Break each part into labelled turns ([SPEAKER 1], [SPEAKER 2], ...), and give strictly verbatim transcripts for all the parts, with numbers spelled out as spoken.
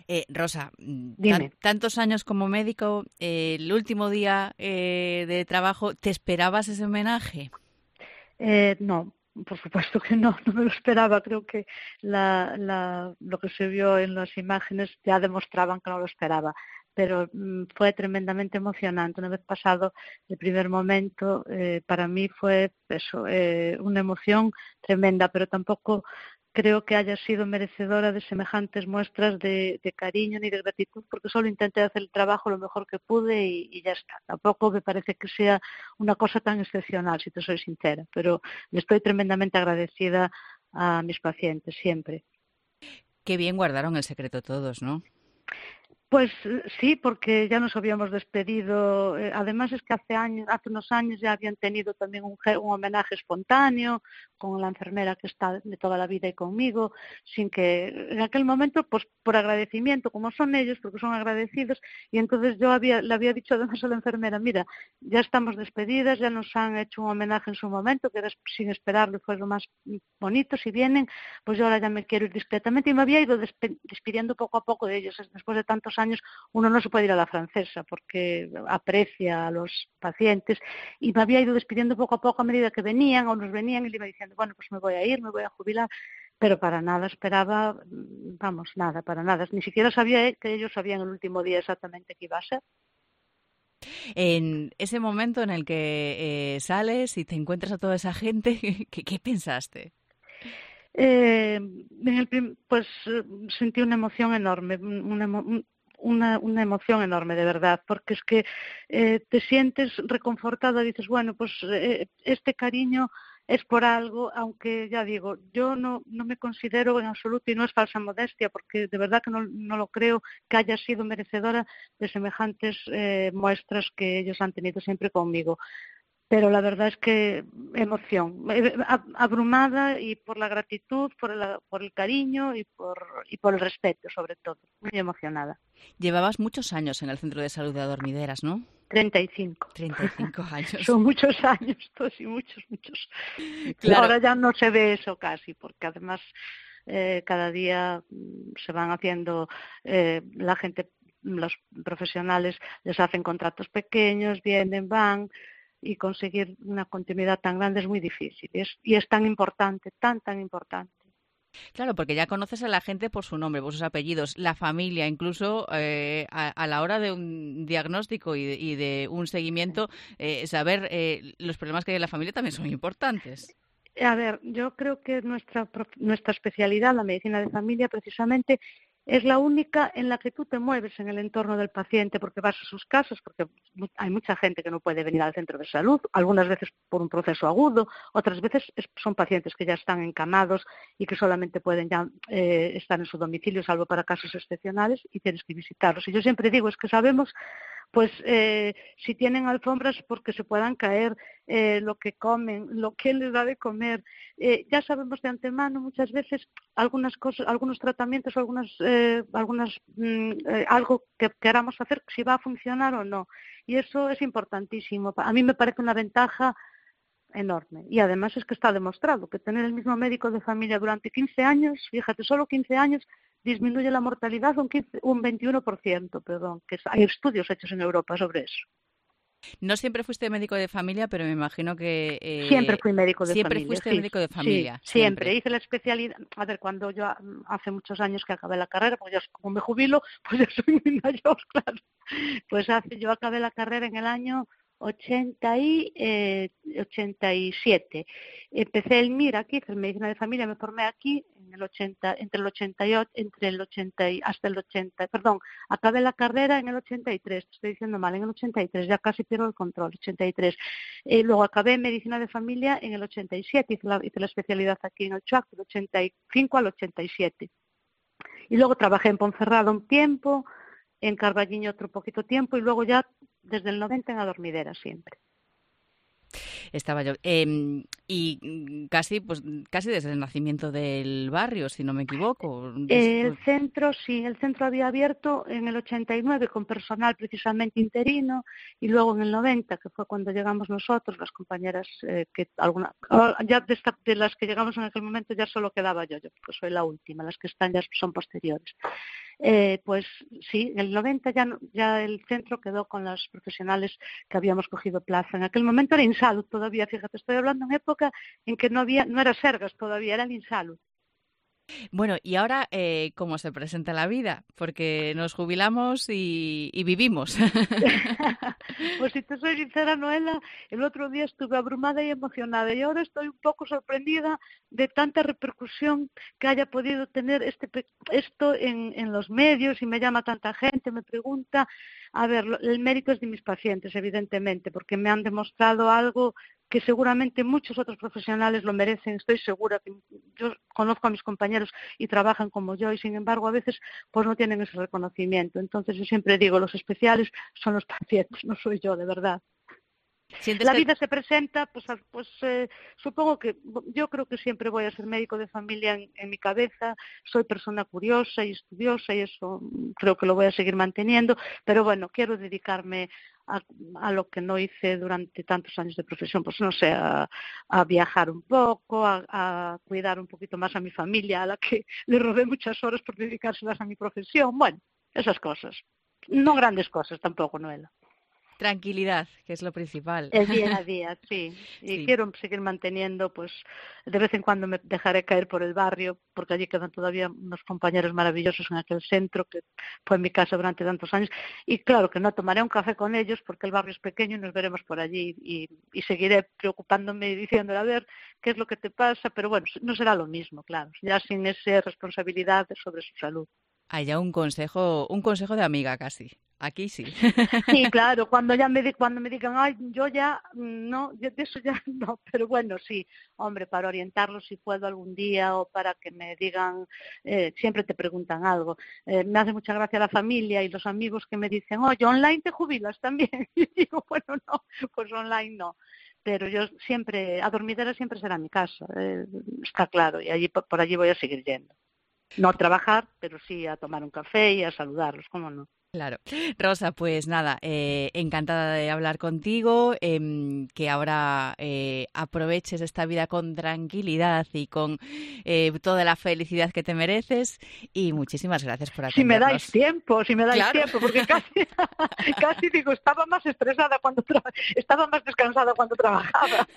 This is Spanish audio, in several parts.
[SPEAKER 1] Eh, Rosa, mm, tan-
[SPEAKER 2] Dime.
[SPEAKER 1] tantos años como médico, eh, el último día eh, de trabajo, ¿te esperabas ese homenaje?
[SPEAKER 2] Eh, no, por supuesto que no, no me lo esperaba. Creo que la, la, lo que se vio en las imágenes ya demostraban que no lo esperaba. Pero mm, fue tremendamente emocionante. Una vez pasado el primer momento, eh, para mí fue eso, eh, una emoción tremenda, pero tampoco creo que haya sido merecedora de semejantes muestras de, de cariño ni de gratitud, porque solo intenté hacer el trabajo lo mejor que pude y, y ya está. Tampoco me parece que sea una cosa tan excepcional, si te soy sincera, pero le estoy tremendamente agradecida a mis pacientes siempre.
[SPEAKER 1] Qué bien guardaron el secreto todos, ¿no?
[SPEAKER 2] Pues sí, porque ya nos habíamos despedido. Eh, Además es que hace años, hace unos años ya habían tenido también un, un homenaje espontáneo con la enfermera que está de toda la vida y conmigo, sin que en aquel momento, pues por agradecimiento, como son ellos, porque son agradecidos, y entonces yo había, le había dicho además a la enfermera, mira, ya estamos despedidas, ya nos han hecho un homenaje en su momento, que era sin esperarlo, fue lo más bonito, si vienen, pues yo ahora ya me quiero ir discretamente, y me había ido despidiendo poco a poco de ellos, después de tantos años uno no se puede ir a la francesa porque aprecia a los pacientes y me había ido despidiendo poco a poco a medida que venían o nos venían y le iba diciendo, bueno, pues me voy a ir, me voy a jubilar, pero para nada esperaba, vamos, nada, para nada, ni siquiera sabía que ellos sabían el último día exactamente qué iba a ser.
[SPEAKER 1] En ese momento en el que eh, sales y te encuentras a toda esa gente, ¿qué, qué pensaste?
[SPEAKER 2] Eh, en el prim- pues eh, sentí una emoción enorme, una, emo- una, una emoción enorme de verdad, porque es que eh, te sientes reconfortada, dices, bueno, pues eh, este cariño es por algo, aunque ya digo, yo no, no me considero en absoluto, y no es falsa modestia, porque de verdad que no, no lo creo, que haya sido merecedora de semejantes eh, muestras que ellos han tenido siempre conmigo. Pero la verdad es que emoción, eh, abrumada y por la gratitud, por el, por el cariño y por, y por el respeto sobre todo, muy emocionada.
[SPEAKER 1] Llevabas muchos años en el centro de salud de Adormideras, ¿no?
[SPEAKER 2] treinta y cinco.
[SPEAKER 1] treinta y cinco años.
[SPEAKER 2] Son muchos años, todos y muchos, muchos. Y
[SPEAKER 1] Claro,
[SPEAKER 2] ahora ya no se ve eso casi, porque además eh, cada día mm, se van haciendo, eh, la gente, los profesionales les hacen contratos pequeños, vienen, van, y conseguir una continuidad tan grande es muy difícil. Y es, y es tan importante, tan, tan importante.
[SPEAKER 1] claro, porque ya conoces a la gente por su nombre, por sus apellidos, la familia, incluso eh, a, a la hora de un diagnóstico y de, y de un seguimiento, eh, saber eh, los problemas que hay en la familia también son importantes.
[SPEAKER 2] A ver, yo creo que nuestra, nuestra especialidad, la medicina de familia, precisamente es la única en la que tú te mueves en el entorno del paciente porque vas a sus casas, porque hay mucha gente que no puede venir al centro de salud, algunas veces por un proceso agudo, otras veces son pacientes que ya están encamados y que solamente pueden ya eh, estar en su domicilio, salvo para casos excepcionales, y tienes que visitarlos. Y yo siempre digo, es que sabemos pues eh, si tienen alfombras porque se puedan caer, eh, lo que comen, lo que les da de comer. Eh, ya sabemos de antemano muchas veces algunas cosas, algunos tratamientos, algunas, eh, algunas mm, eh, algo que queramos hacer, si va a funcionar o no. Y eso es importantísimo. A mí me parece una ventaja enorme. Y además es que está demostrado que tener el mismo médico de familia durante quince años, fíjate, solo quince años, disminuye la mortalidad un, quince, un veintiuno por ciento, perdón, que hay estudios hechos en Europa sobre eso.
[SPEAKER 1] No siempre fuiste médico de familia, pero me imagino que
[SPEAKER 2] Siempre
[SPEAKER 1] eh,
[SPEAKER 2] fui médico de
[SPEAKER 1] siempre
[SPEAKER 2] familia,
[SPEAKER 1] fuiste
[SPEAKER 2] sí,
[SPEAKER 1] médico de
[SPEAKER 2] sí,
[SPEAKER 1] familia,
[SPEAKER 2] siempre.
[SPEAKER 1] siempre.
[SPEAKER 2] Hice la especialidad, a ver, cuando yo hace muchos años que acabé la carrera, pues ya como me jubilo, pues ya soy muy mayor, claro. Pues hace, yo acabé la carrera en el año ochenta y, eh, ochenta y siete. Empecé el MIR aquí, que es medicina de familia, me formé aquí en el ochenta, entre el ochenta y ocho, entre el ochenta y hasta el ochenta, perdón, acabé la carrera en el ochenta y tres, te estoy diciendo mal, en el ochenta y tres, ya casi pierdo el control, ochenta y tres. Eh, luego acabé medicina de familia en el ochenta y siete, hice la, hice la especialidad aquí en el Chuac, del ochenta y cinco al ochenta y siete. Y luego trabajé en Ponferrada un tiempo, en Carballiño otro poquito tiempo y luego ya desde el noventa en Adormidera siempre.
[SPEAKER 1] Estaba yo. Eh, y mm, casi, pues, casi desde el nacimiento del barrio, si no me equivoco.
[SPEAKER 2] El
[SPEAKER 1] Después...
[SPEAKER 2] centro, sí, el centro había abierto en el ochenta y nueve con personal precisamente interino y luego en el noventa, que fue cuando llegamos nosotros, las compañeras, eh, que alguna, ya de, esta, de las que llegamos en aquel momento ya solo quedaba yo, yo porque soy la última, las que están ya son posteriores. Eh, pues sí, en el noventa ya, ya el centro quedó con las profesionales que habíamos cogido plaza. En aquel momento era Insalud todavía, fíjate, estoy hablando en época en que no había, no era Sergas todavía, era el Insalud.
[SPEAKER 1] Bueno, y ahora, eh, ¿cómo se presenta la vida? Porque nos jubilamos y, y vivimos.
[SPEAKER 2] Pues si te soy sincera, Noela, el otro día estuve abrumada y emocionada y ahora estoy un poco sorprendida de tanta repercusión que haya podido tener este esto en, en los medios y me llama tanta gente, me pregunta. A ver, el mérito es de mis pacientes, evidentemente, porque me han demostrado algo que seguramente muchos otros profesionales lo merecen. Estoy segura que yo conozco a mis compañeros y trabajan como yo y sin embargo a veces pues no tienen ese reconocimiento. Entonces yo siempre digo, los especiales son los pacientes, no soy yo, de verdad.
[SPEAKER 1] ¿Sientes
[SPEAKER 2] La
[SPEAKER 1] que
[SPEAKER 2] vida se presenta, pues, pues eh, supongo que yo creo que siempre voy a ser médico de familia en, en mi cabeza, soy persona curiosa y estudiosa y eso creo que lo voy a seguir manteniendo, pero bueno, quiero dedicarme a, a lo que no hice durante tantos años de profesión, pues no sé, a, a viajar un poco, a, a cuidar un poquito más a mi familia, a la que le robé muchas horas por dedicárselas a mi profesión, bueno, esas cosas. No grandes cosas tampoco, Noela.
[SPEAKER 1] tranquilidad, que es lo principal?
[SPEAKER 2] El día a día, sí. Y
[SPEAKER 1] Sí.
[SPEAKER 2] quiero seguir manteniendo, pues, de vez en cuando me dejaré caer por el barrio, porque allí quedan todavía unos compañeros maravillosos en aquel centro, que fue mi casa durante tantos años. Y claro que no tomaré un café con ellos, porque el barrio es pequeño y nos veremos por allí. Y, y seguiré preocupándome y diciéndole, a ver, qué es lo que te pasa. Pero bueno, no será lo mismo, claro, ya sin esa responsabilidad sobre su salud.
[SPEAKER 1] Allá un consejo, un consejo de amiga casi. Aquí sí.
[SPEAKER 2] Sí, claro, cuando ya me di- cuando me digan, ay, yo ya mm, no, yo de eso ya no, pero bueno, sí, hombre, para orientarlos si puedo algún día o para que me digan, eh, siempre te preguntan algo. Eh, me hace mucha gracia la familia y los amigos que me dicen, oye, online te jubilas también. Y digo, bueno, no, pues online no. Pero yo siempre, a dormidera siempre será mi casa, eh, está claro, y allí por allí voy a seguir yendo. No a trabajar, pero sí a tomar un café y a saludarlos, ¿cómo no?
[SPEAKER 1] Claro. Rosa, pues nada, eh, encantada de hablar contigo, eh, que ahora eh, aproveches esta vida con tranquilidad y con eh, toda la felicidad que te mereces y muchísimas gracias por
[SPEAKER 2] Si me dais
[SPEAKER 1] atendernos.
[SPEAKER 2] tiempo, si me dais
[SPEAKER 1] Claro.
[SPEAKER 2] tiempo, porque casi, casi digo, estaba más estresada cuando tra- estaba más descansada cuando trabajaba.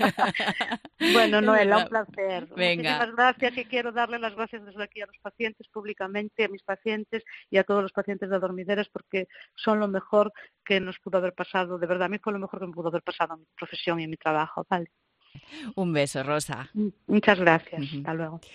[SPEAKER 2] Bueno,
[SPEAKER 1] Es
[SPEAKER 2] Noela, un
[SPEAKER 1] verdad.
[SPEAKER 2] placer.
[SPEAKER 1] Venga,
[SPEAKER 2] Muchísimas gracias y quiero darle las gracias desde aquí a los pacientes públicamente, a mis pacientes y a todos los pacientes de dormideras porque son lo mejor que nos pudo haber pasado. De verdad, a mí fue lo mejor que me pudo haber pasado en mi profesión y en mi trabajo. Vale.
[SPEAKER 1] un beso, Rosa.
[SPEAKER 2] Muchas gracias. Hasta luego.